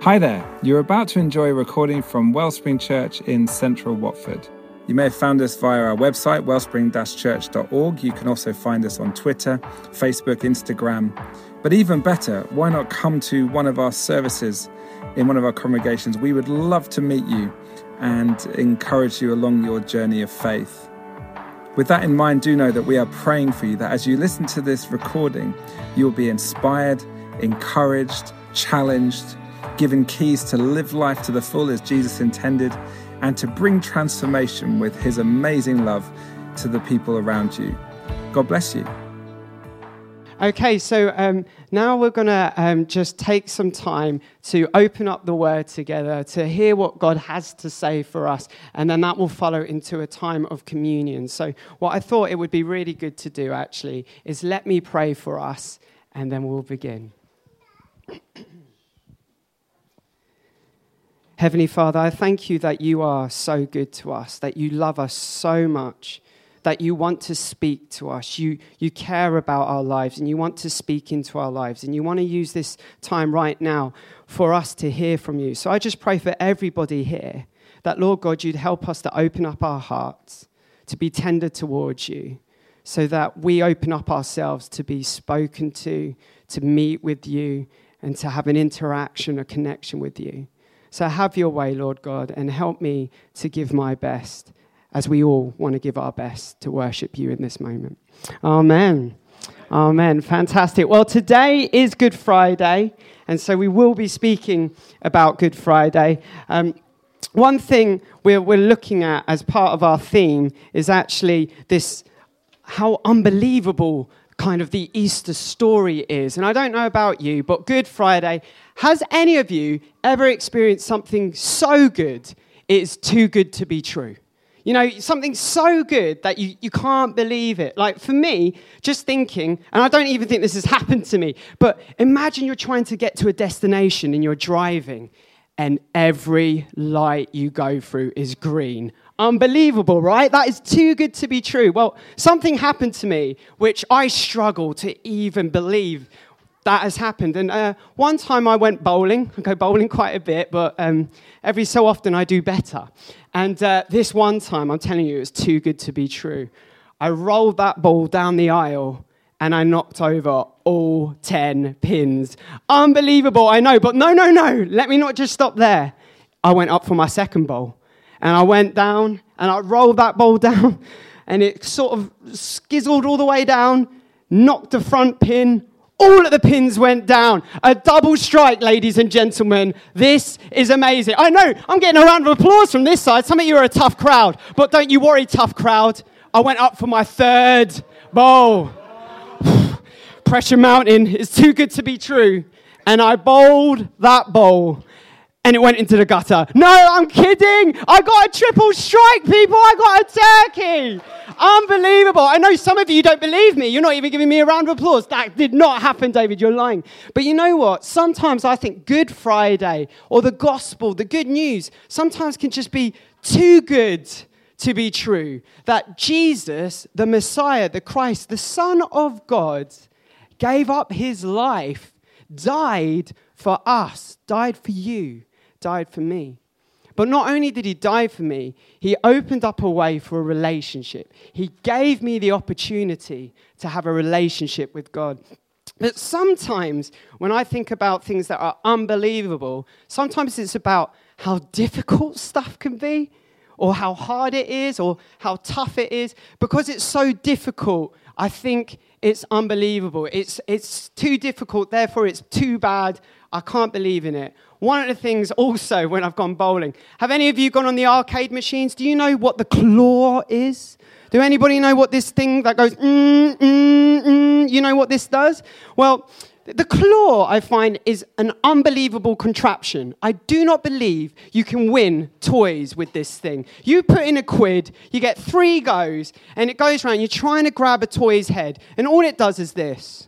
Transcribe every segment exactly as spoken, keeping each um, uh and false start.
Hi there, you're about to enjoy a recording from Wellspring Church in central Watford. You may have found us via our website, wellspring dash church dot org. You can also find us on Twitter, Facebook, Instagram. But even better, why not come to one of our services in one of our congregations? We would love to meet you and encourage you along your journey of faith. With that in mind, do know that we are praying for you, that as you listen to this recording, you will be inspired, encouraged, challenged, given keys to live life to the full as Jesus intended, and to bring transformation with his amazing love to the people around you. God bless you. Okay, so um, now we're going to um, just take some time to open up the Word together, to hear what God has to say for us, and then that will follow into a time of communion. So what I thought it would be really good to do, actually, is let me pray for us, and then we'll begin. Heavenly Father, I thank you that you are so good to us, that you love us so much, that you want to speak to us. You, you care about our lives, and you want to speak into our lives, and you want to use this time right now for us to hear from you. So I just pray for everybody here that, Lord God, you'd help us to open up our hearts, to be tender towards you, so that we open up ourselves to be spoken to, to meet with you, and to have an interaction, a connection with you. So have your way, Lord God, and help me to give my best, as we all want to give our best to worship you in this moment. Amen. Amen. Fantastic. Well, today is Good Friday, and so we will be speaking about Good Friday. Um, one thing we're, we're looking at as part of our theme is actually this, how unbelievable kind of the Easter story is. And I don't know about you, but Good Friday, has any of you ever experienced something so good it's too good to be true? You know, something so good that you, you can't believe it. Like for me, just thinking, and I don't even think this has happened to me, but imagine you're trying to get to a destination and you're driving and every light you go through is green. Unbelievable, right? That is too good to be true. Well, something happened to me which I struggle to even believe that has happened. And uh, one time I went bowling. I go bowling quite a bit, but um, every so often I do better. And uh, this one time, I'm telling you, it was too good to be true. I rolled that ball down the aisle and I knocked over all ten pins. Unbelievable, I know. But no, no, no. Let me not just stop there. I went up for my second bowl. And I went down and I rolled that ball down and it sort of skizzled all the way down, knocked the front pin. All of the pins went down. A double strike, ladies and gentlemen. This is amazing. I know, I'm getting a round of applause from this side. Some of you are a tough crowd, but don't you worry, tough crowd. I went up for my third bowl. Pressure mountain is too good to be true. And I bowled that bowl. And it went into the gutter. No, I'm kidding. I got a triple strike, people. I got a turkey. Unbelievable. I know some of you don't believe me. You're not even giving me a round of applause. That did not happen, David. You're lying. But you know what? Sometimes I think Good Friday or the gospel, the good news, sometimes can just be too good to be true. That Jesus, the Messiah, the Christ, the Son of God, gave up his life, died for us, died for you. Died for me. But not only did he die for me, he opened up a way for a relationship. He gave me the opportunity to have a relationship with God. But sometimes when I think about things that are unbelievable, sometimes it's about how difficult stuff can be, or how hard it is, or how tough it is. Because it's so difficult, I think it's unbelievable. It's, it's too difficult, therefore it's too bad. I can't believe in it. One of the things also when I've gone bowling, have any of you gone on the arcade machines? Do you know what the claw is? Do anybody know what this thing that goes, mm, mm, mm, you know what this does? Well, the claw, I find, is an unbelievable contraption. I do not believe you can win toys with this thing. You put in a quid, you get three goes, and it goes around. You're trying to grab a toy's head, and all it does is this.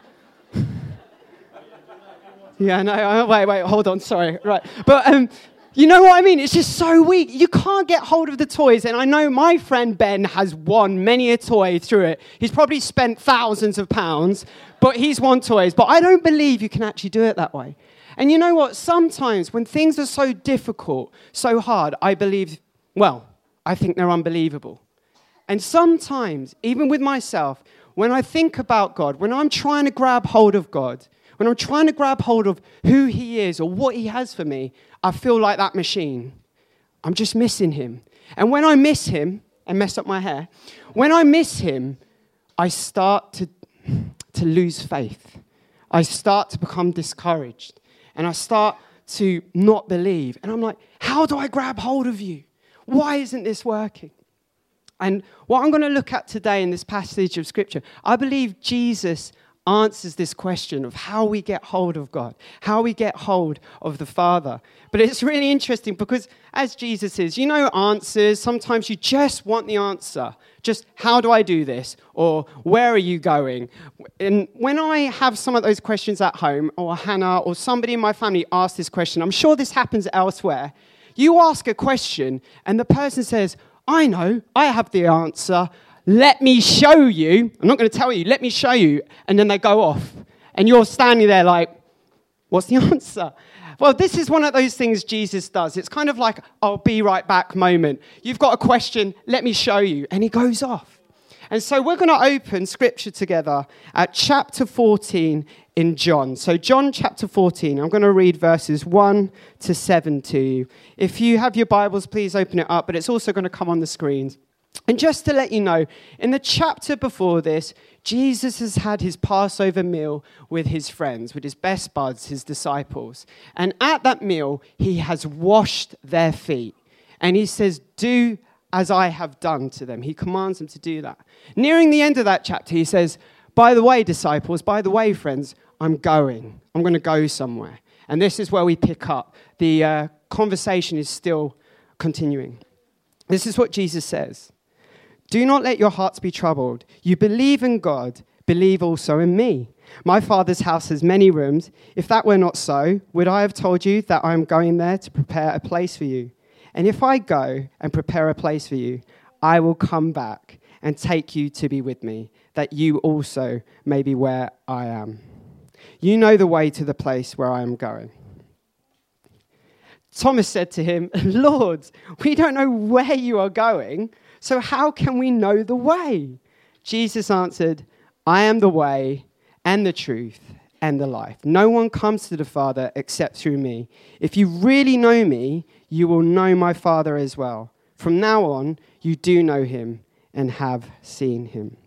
Yeah, no, wait, wait, hold on, sorry. Right, but um, You know what I mean? It's just so weak. You can't get hold of the toys. And I know my friend Ben has won many a toy through it. He's probably spent thousands of pounds, but he's won toys. But I don't believe you can actually do it that way. And you know what? Sometimes when things are so difficult, so hard, I believe, well, I think they're unbelievable. And sometimes, even with myself, when I think about God, when I'm trying to grab hold of God, when I'm trying to grab hold of who he is or what he has for me, I feel like that machine. I'm just missing him. And when I miss him, and mess up my hair, when I miss him, I start to, to lose faith. I start to become discouraged. And I start to not believe. And I'm like, how do I grab hold of you? Why isn't this working? And what I'm going to look at today in this passage of Scripture, I believe Jesus answers this question of how we get hold of God, how we get hold of the Father. But it's really interesting because as Jesus is, you know answers, sometimes you just want the answer. Just, how do I do this? Or, where are you going? And when I have some of those questions at home, or Hannah, or somebody in my family asks this question, I'm sure this happens elsewhere. You ask a question, and the person says, I know, I have the answer. Let me show you. I'm not going to tell you. Let me show you. And then they go off. And you're standing there like, what's the answer? Well, this is one of those things Jesus does. It's kind of like, I'll be right back moment. You've got a question. Let me show you. And he goes off. And so we're going to open Scripture together at chapter fourteen in John. So John chapter fourteen. I'm going to read verses one to seven to you. If you have your Bibles, please open it up. But it's also going to come on the screens. And just to let you know, in the chapter before this, Jesus has had his Passover meal with his friends, with his best buds, his disciples. And at that meal, he has washed their feet. And he says, do as I have done to them. He commands them to do that. Nearing the end of that chapter, he says, by the way, disciples, by the way, friends, I'm going. I'm going to go somewhere. And this is where we pick up. The uh, conversation is still continuing. This is what Jesus says. Do not let your hearts be troubled. You believe in God, believe also in me. My Father's house has many rooms. If that were not so, would I have told you that I am going there to prepare a place for you? And if I go and prepare a place for you, I will come back and take you to be with me, that you also may be where I am. You know the way to the place where I am going. Thomas said to him, Lord, we don't know where you are going, so how can we know the way? Jesus answered, I am the way and the truth and the life. No one comes to the Father except through me. If you really know me, you will know my Father as well. From now on, you do know him and have seen him.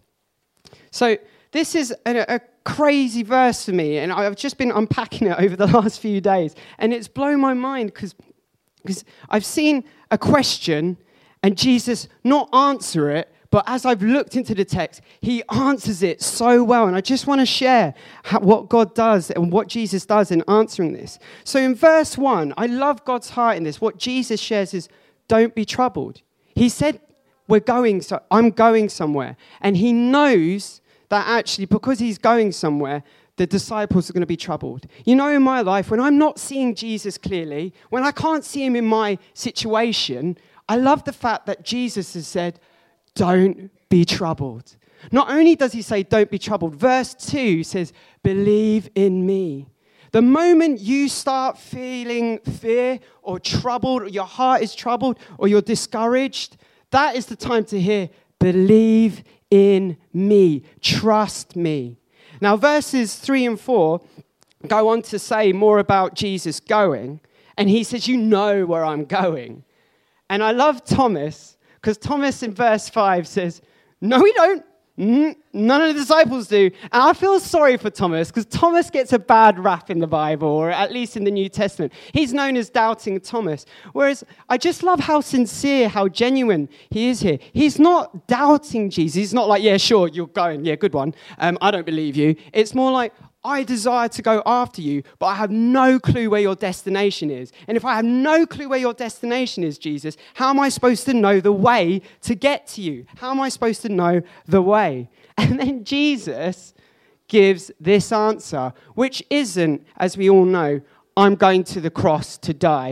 So this is a, a crazy verse for me, and I've just been unpacking it over the last few days, and it's blown my mind because because I've seen a question and Jesus not answer it, but as I've looked into the text, he answers it so well. And I just want to share how, what God does and what Jesus does in answering this. So in verse one, I love God's heart in this. What Jesus shares is, don't be troubled. He said, we're going, so I'm going somewhere. And he knows that actually, because he's going somewhere, the disciples are going to be troubled. You know, in my life, when I'm not seeing Jesus clearly, when I can't see him in my situation, I love the fact that Jesus has said, don't be troubled. Not only does he say, don't be troubled, verse two says, believe in me. The moment you start feeling fear or troubled, or your heart is troubled, or you're discouraged, that is the time to hear, believe in me, trust me. Now, verses three and four go on to say more about Jesus going, and he says, you know where I'm going. And I love Thomas, because Thomas in verse five says, no, we don't. None of the disciples do. And I feel sorry for Thomas, because Thomas gets a bad rap in the Bible, or at least in the New Testament. He's known as Doubting Thomas. Whereas I just love how sincere, how genuine he is here. He's not doubting Jesus. He's not like, yeah, sure, you're going. Yeah, good one. Um, I don't believe you. It's more like, I desire to go after you, but I have no clue where your destination is. And if I have no clue where your destination is, Jesus, how am I supposed to know the way to get to you? How am I supposed to know the way? And then Jesus gives this answer, which isn't, as we all know, I'm going to the cross to die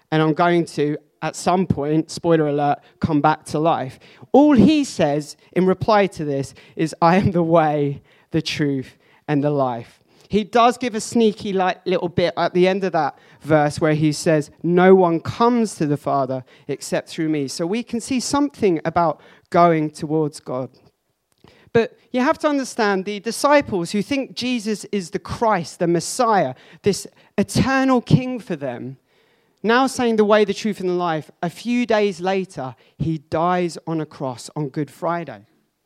and I'm going to, at some point, spoiler alert, come back to life. All he says in reply to this is, I am the way, the truth, and the life. He does give a sneaky like, little bit at the end of that verse where he says, no one comes to the Father except through me. So we can see something about going towards God. But you have to understand the disciples who think Jesus is the Christ, the Messiah, this eternal king for them, now saying the way, the truth, and the life, a few days later, he dies on a cross on Good Friday.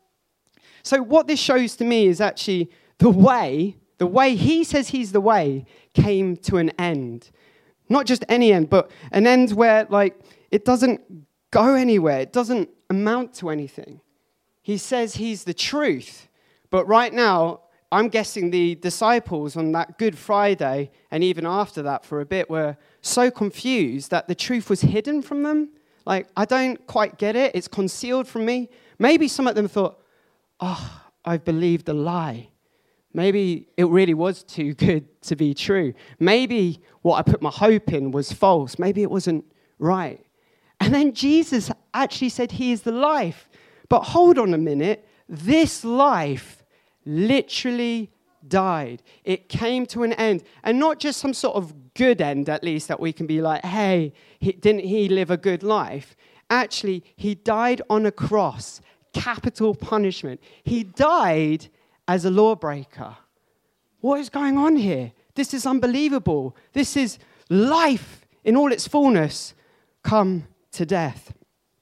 So what this shows to me is actually the way, the way he says he's the way, came to an end. Not just any end, but an end where, like, it doesn't go anywhere. It doesn't amount to anything. He says he's the truth. But right now, I'm guessing the disciples on that Good Friday, and even after that for a bit, were so confused that the truth was hidden from them. Like, I don't quite get it. It's concealed from me. Maybe some of them thought, oh, I've believed a lie. Maybe it really was too good to be true. Maybe what I put my hope in was false. Maybe it wasn't right. And then Jesus actually said he is the life. But hold on a minute. This life literally died. It came to an end. And not just some sort of good end, at least, that we can be like, hey, he, didn't he live a good life? Actually, he died on a cross. Capital punishment. He died as a lawbreaker. What is going on here? This is unbelievable. This is life in all its fullness come to death.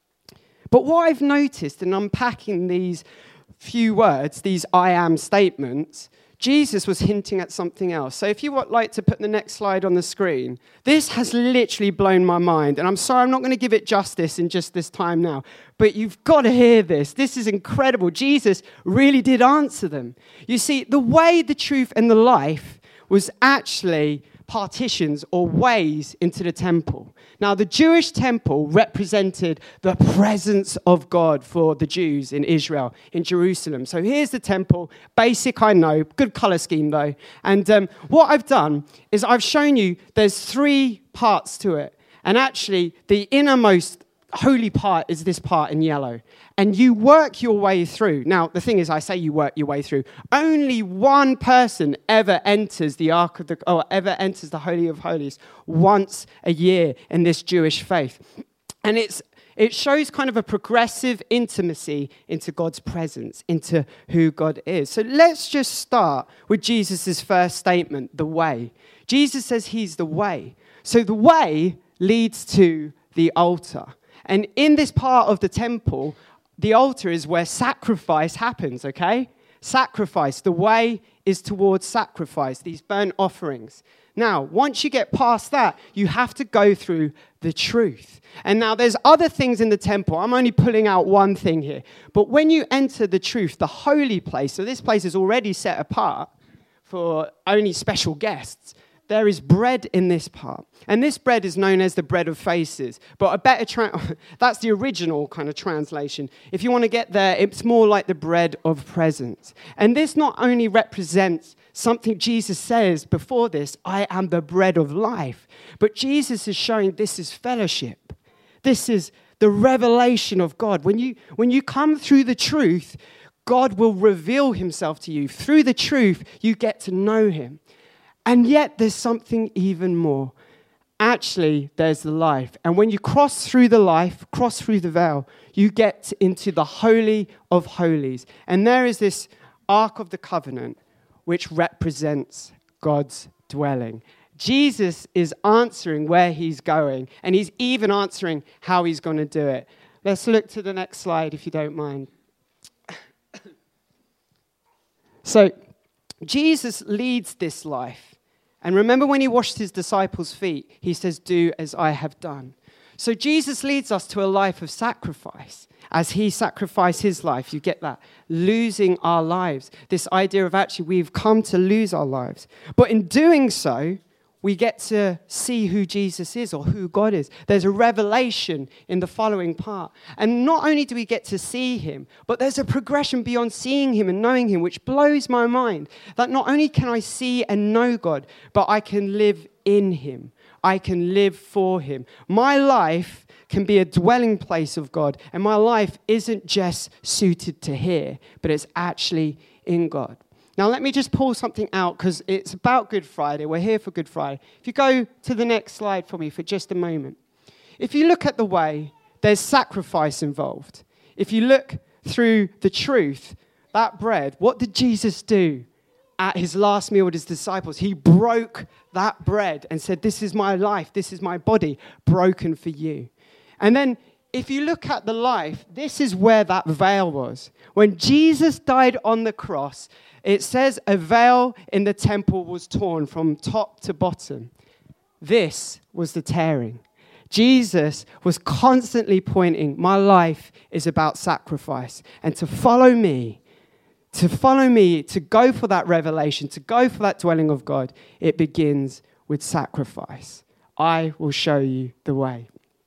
But what I've noticed in unpacking these few words, these I am statements, Jesus was hinting at something else. So if you would like to put the next slide on the screen, this has literally blown my mind. And I'm sorry, I'm not going to give it justice in just this time now. But you've got to hear this. This is incredible. Jesus really did answer them. You see, the way, the truth, and the life was actually partitions or ways into the temple. Now, the Jewish temple represented the presence of God for the Jews in Israel, in Jerusalem. So here's the temple. Basic, I know. Good color scheme, though. And um, what I've done is I've shown you there's three parts to it. And actually, the innermost holy part is this part in yellow. And you work your way through. Now, the thing is, I say you work your way through. Only one person ever enters the Ark of the, or ever enters the Holy of Holies once a year in this Jewish faith. And it's it shows kind of a progressive intimacy into God's presence, into who God is. So let's just start with Jesus' first statement, the way. Jesus says he's the way. So the way leads to the altar. And in this part of the temple, the altar is where sacrifice happens, okay? Sacrifice. The way is towards sacrifice, these burnt offerings. Now, once you get past that, you have to go through the truth. And now there's other things in the temple. I'm only pulling out one thing here. But when you enter the truth, the holy place, so this place is already set apart for only special guests, there is bread in this part. And this bread is known as the bread of faces. But a better, tra- that's the original kind of translation. If you want to get there, it's more like the bread of presence. And this not only represents something Jesus says before this, I am the bread of life. But Jesus is showing this is fellowship. This is the revelation of God. When you, when you come through the truth, God will reveal himself to you. Through the truth, you get to know him. And yet there's something even more. Actually, there's the life. And when you cross through the life, cross through the veil, you get into the Holy of Holies. And there is this Ark of the Covenant, which represents God's dwelling. Jesus is answering where he's going, and he's even answering how he's going to do it. Let's look to the next slide, if you don't mind. So, Jesus leads this life. And remember when he washed his disciples' feet, he says, do as I have done. So Jesus leads us to a life of sacrifice. As he sacrificed his life, you get that, losing our lives. This idea of actually we've come to lose our lives. But in doing so, we get to see who Jesus is or who God is. There's a revelation in the following part. And not only do we get to see him, but there's a progression beyond seeing him and knowing him, which blows my mind. That not only can I see and know God, but I can live in him. I can live for him. My life can be a dwelling place of God, and my life isn't just suited to here, but it's actually in God. Now, let me just pull something out because it's about Good Friday. We're here for Good Friday. If you go to the next slide for me for just a moment. If you look at the way, there's sacrifice involved. If you look through the truth, that bread, what did Jesus do at his last meal with his disciples? He broke that bread and said, this is my life, this is my body, broken for you. And then if you look at the life, this is where that veil was. When Jesus died on the cross, it says a veil in the temple was torn from top to bottom. This was the tearing. Jesus was constantly pointing, my life is about sacrifice. And to follow me, to follow me, to go for that revelation, to go for that dwelling of God, it begins with sacrifice. I will show you the way.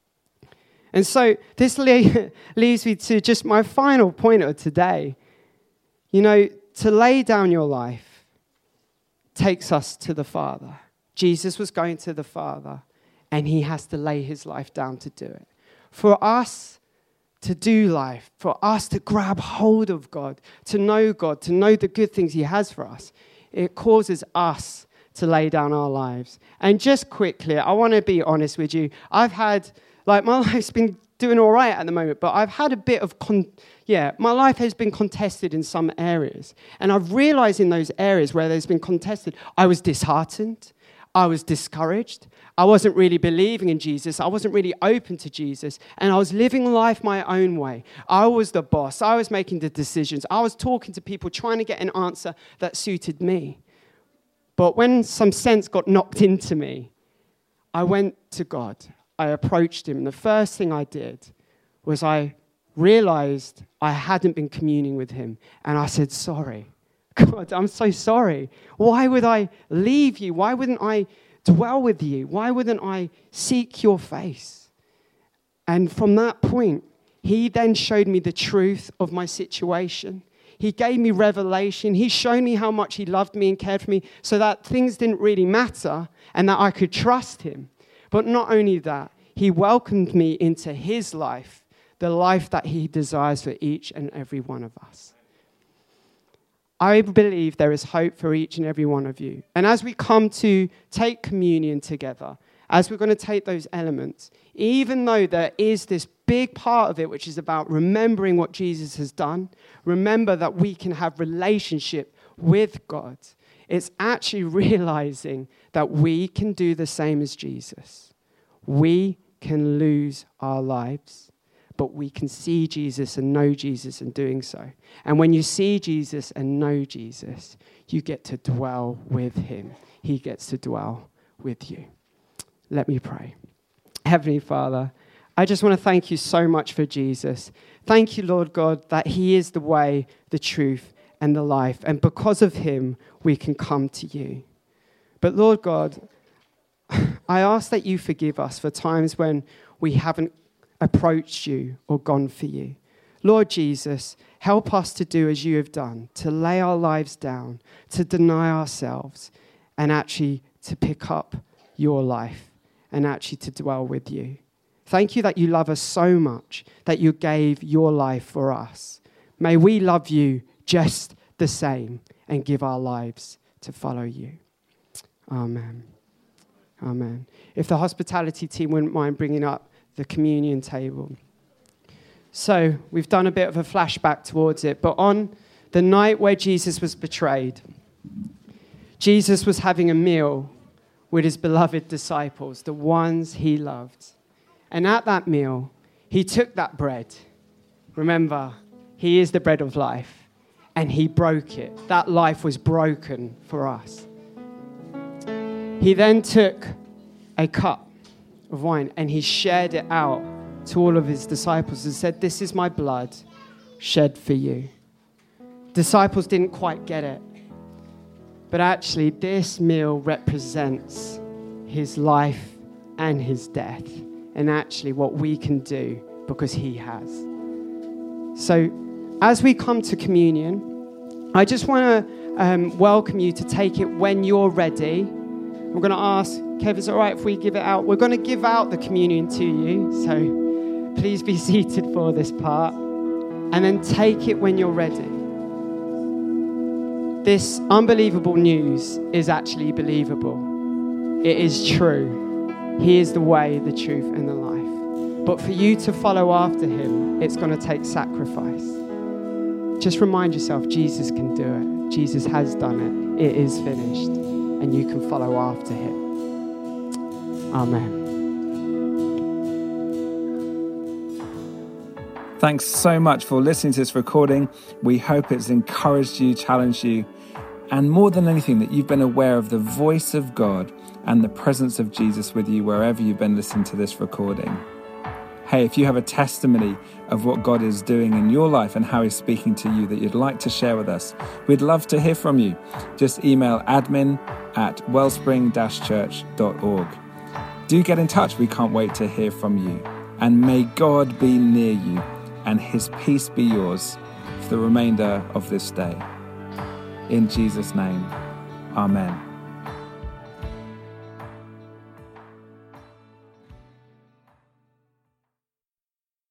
And so this le- leads me to just my final point of today. You know, to lay down your life takes us to the Father. Jesus was going to the Father, and he has to lay his life down to do it. For us to do life, for us to grab hold of God, to know God, to know the good things he has for us, it causes us to lay down our lives. And just quickly, I want to be honest with you. I've had, like, my life's been doing all right at the moment, but I've had a bit of, con- yeah, my life has been contested in some areas. And I've realized in those areas where there's been contested, I was disheartened. I was discouraged. I wasn't really believing in Jesus. I wasn't really open to Jesus. And I was living life my own way. I was the boss. I was making the decisions. I was talking to people, trying to get an answer that suited me. But when some sense got knocked into me, I went to God. I approached him. And the first thing I did was I realized I hadn't been communing with him. And I said, sorry. God, I'm so sorry. Why would I leave you? Why wouldn't I dwell with you? Why wouldn't I seek your face? And from that point, he then showed me the truth of my situation. He gave me revelation. He showed me how much he loved me and cared for me so that things didn't really matter and that I could trust him. But not only that, he welcomed me into his life, the life that he desires for each and every one of us. I believe there is hope for each and every one of you. And as we come to take communion together, as we're going to take those elements, even though there is this big part of it which is about remembering what Jesus has done, remember that we can have relationship with God, it's actually realizing that we can do the same as Jesus. We can lose our lives, but we can see Jesus and know Jesus in doing so. And when you see Jesus and know Jesus, you get to dwell with him. He gets to dwell with you. Let me pray. Heavenly Father, I just want to thank you so much for Jesus. Thank you, Lord God, that he is the way, the truth, and the life. And because of him, we can come to you. But Lord God, I ask that you forgive us for times when we haven't approached you or gone for you. Lord Jesus, help us to do as you have done, to lay our lives down, to deny ourselves, and actually to pick up your life and actually to dwell with you. Thank you that you love us so much that you gave your life for us. May we love you just the same and give our lives to follow you. Amen. Amen. If the hospitality team wouldn't mind bringing up the communion table. So we've done a bit of a flashback towards it, but on the night where Jesus was betrayed, Jesus was having a meal with his beloved disciples, the ones he loved. And at that meal, he took that bread. Remember, he is the bread of life, and he broke it. That life was broken for us. He then took a cup of wine, and he shared it out to all of his disciples and said, this is my blood shed for you. Disciples didn't quite get it, but actually this meal represents his life and his death, and actually what we can do because he has. So as we come to communion, I just want to um, welcome you to take it when you're ready. we're going to ask, Kev, is it all right if we give it out? We're going to give out the communion to you, so please be seated for this part. And then take it when you're ready. This unbelievable news is actually believable. It is true. He is the way, the truth, and the life. But for you to follow after him, it's going to take sacrifice. Just remind yourself, Jesus can do it. Jesus has done it. It is finished. And you can follow after him. Amen. Thanks so much for listening to this recording. We hope it's encouraged you, challenged you, and more than anything, that you've been aware of the voice of God and the presence of Jesus with you wherever you've been listening to this recording. Hey, if you have a testimony of what God is doing in your life and how he's speaking to you that you'd like to share with us, we'd love to hear from you. Just email admin at wellspring dash church dot org. Do get in touch. We can't wait to hear from you. And may God be near you and his peace be yours for the remainder of this day. In Jesus' name, amen.